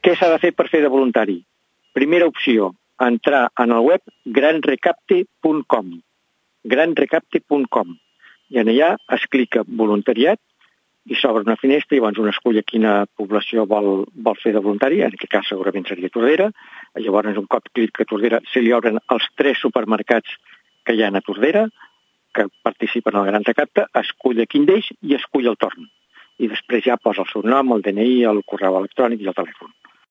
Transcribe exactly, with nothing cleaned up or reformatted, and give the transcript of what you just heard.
què s'ha de fer per fer de voluntari? Primera opció, entrar en el web gran recapte punt com. gran recapte punt com. I en allà es clica voluntariat i s'obre una finestra i llavors un escull a quina població vol, vol fer de voluntari, en aquest cas segurament seria Tordera. Llavors un cop clic a Tordera se li obren els tres supermercats que hi ha a Tordera, que participen al Gran Recapte, escull a quin d'ells i escull el torn. I després ja posa el seu nom, el D N I, el correu electrònic i el telèfon.